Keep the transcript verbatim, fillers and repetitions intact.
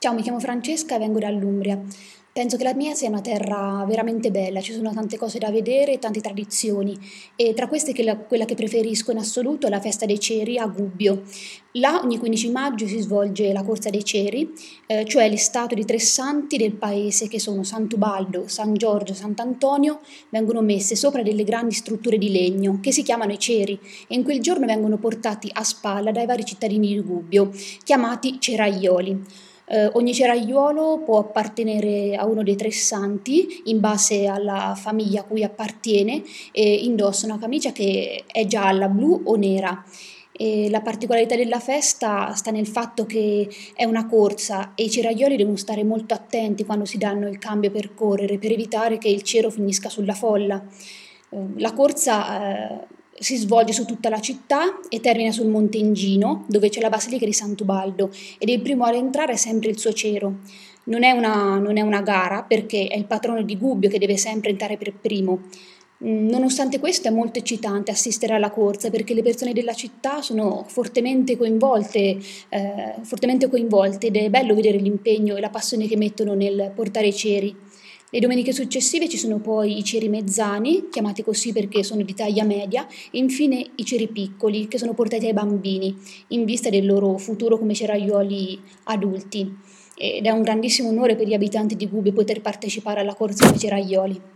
Ciao, mi chiamo Francesca e vengo dall'Umbria. Penso che la mia sia una terra veramente bella, ci sono tante cose da vedere, tante tradizioni e tra queste che la- quella che preferisco in assoluto è la festa dei ceri a Gubbio. Là ogni quindici maggio si svolge la corsa dei ceri, eh, cioè le statue di tre santi del paese che sono Sant'Ubaldo, San Giorgio, Sant'Antonio, vengono messe sopra delle grandi strutture di legno che si chiamano i ceri e in quel giorno vengono portati a spalla dai vari cittadini di Gubbio, chiamati ceraioli. Eh, ogni ceraiuolo può appartenere a uno dei tre santi in base alla famiglia a cui appartiene e indossa una camicia che è gialla, blu o nera. E la particolarità della festa sta nel fatto che è una corsa e i ceraioli devono stare molto attenti quando si danno il cambio per correre per evitare che il cero finisca sulla folla. Eh, La corsa eh, si svolge su tutta la città e termina sul Monte Ingino, dove c'è la Basilica di Sant'Ubaldo ed il primo ad entrare è sempre il suo cero. Non è una, non è una gara perché è il patrono di Gubbio che deve sempre entrare per primo. Mm, Nonostante questo è molto eccitante assistere alla corsa perché le persone della città sono fortemente coinvolte, eh, fortemente coinvolte ed è bello vedere l'impegno e la passione che mettono nel portare i ceri. Le domeniche successive ci sono poi i ceri mezzani, chiamati così perché sono di taglia media, e infine i ceri piccoli, che sono portati ai bambini, in vista del loro futuro come ceraiuoli adulti. Ed è un grandissimo onore per gli abitanti di Gubbio poter partecipare alla corsa dei ceraioli.